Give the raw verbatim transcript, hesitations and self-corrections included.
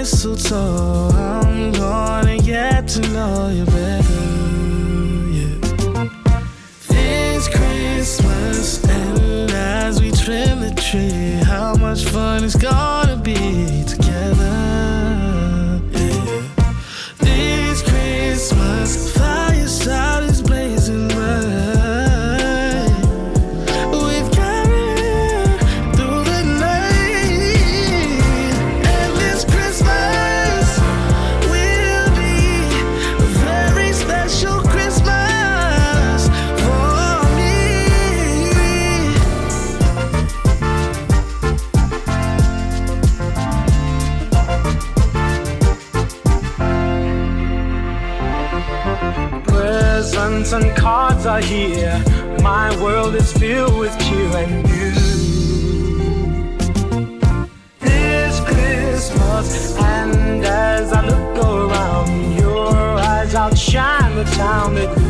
mistletoe, I'm gonna get to know you better, yeah. This Christmas, and as we trim the tree, how much fun it's gonna be together, yeah. This Christmas, fireside is blazing bright. And cards are here. My world is filled with cheer and you. This Christmas, and as I look around, your eyes outshine the town that